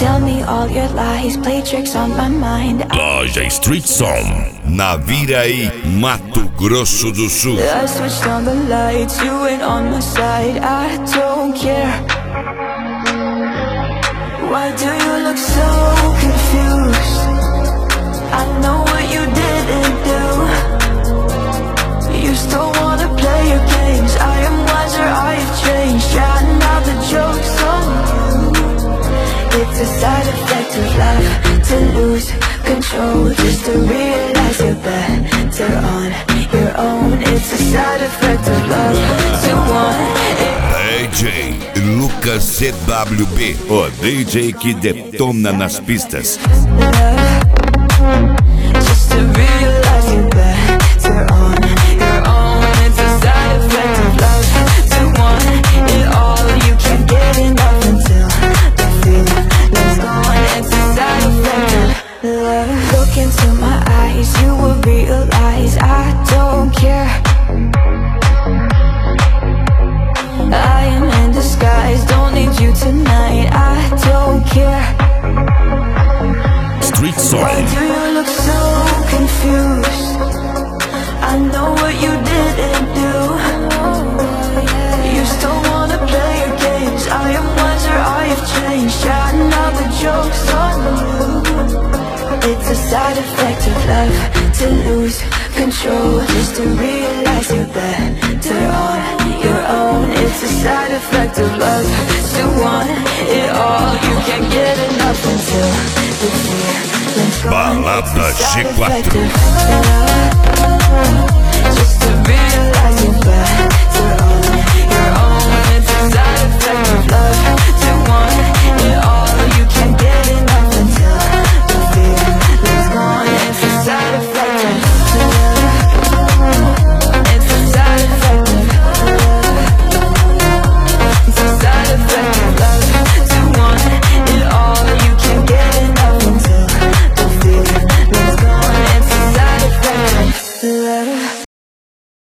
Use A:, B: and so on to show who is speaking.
A: Tell me all your lies, play tricks on my mind.
B: Loja Street Som, Naviraí, Mato Grosso do Sul.
A: I switched on the lights, you ain't on my side. I don't care. Why do you look so confused? I know what you didn't do. You still wanna play your games. I am wiser, I have changed. Yeah, now the joke's on you. It's a side effect of love, to lose control, just to realize you're better on your own. It's a side effect of love, to want it.
B: DJ Lucas CWB, o DJ que detona nas pistas.
A: Just to realize you're better on your own. It's a side effect of love, to want it all. You can't get enough until the feeling's gone. It's a side effect of love. Look into my eyes, you will realize I don't care. I am in disguise, don't need you tonight. I don't care.
B: Street Som.
A: Why do you look so confused? I know what you didn't do. You still wanna play your games. I am wiser, I have changed. Yeah, now the joke's on you. It's a side effect of love, to lose control, just to realize you're better on your own. It's a side effect of love, to want it all. You can't get enough until the feeling's gone.
B: Balada
A: It's a side
B: G4.
A: effect of love, just to realize